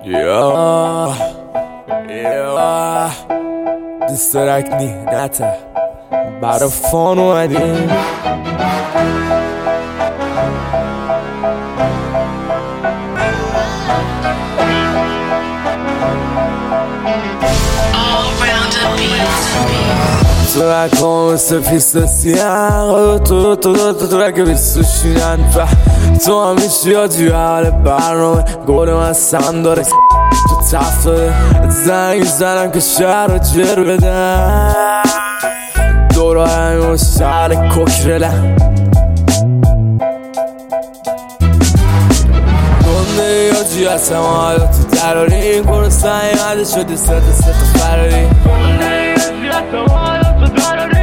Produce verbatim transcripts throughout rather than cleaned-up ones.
یا یا دیسترک نی نته برا فان اومدیم تو رکا مثل پیست سیاه تو تو تو تو تو رکا بیست و شینن تو همیشه یا توی حال برنامه گل من سم داره تو تفت داره زنگ زنم که شهر رو جر بدم دور همین و شهر ککرلم گنده یا جی هستم حالا تو دراری این کنو سنگی مده شدی ست ست فراری گنده یا جی هستم حالا تو دراری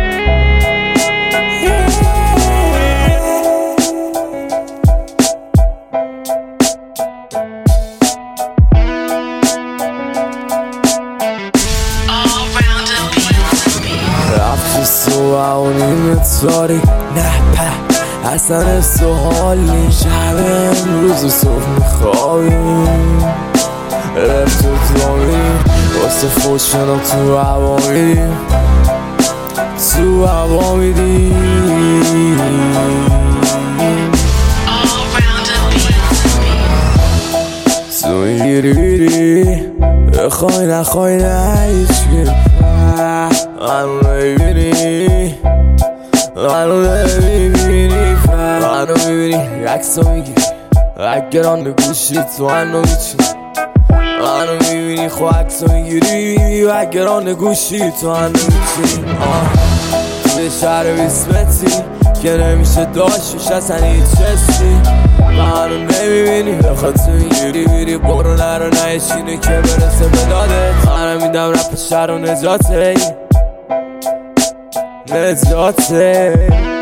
رفتی صبح و نیمه تاری نه په اصلا حس و حالی شب امروز و صبح میخوابیم رفت تو تو میریم واسه فوشنم تو هوا میریم تو هوا میریم تو میگیری بیری بخوای نخوای نه هیچ منو نمیبینی منو نمیبینی منو میبینی عکسو میگیری اگران به گوشی تو منو میچینی منو میبینی خو عکسو میگیری اگران به گوشی تو منو میچینی توی شهر بیست متری که نمیشه داشتش اصلا هیچ حسی منو نمیبینی بخواد تو میگیری بیری برو نرو نهشینه که برسه به دادت منم میدم رپ شهر و نجاته نجاته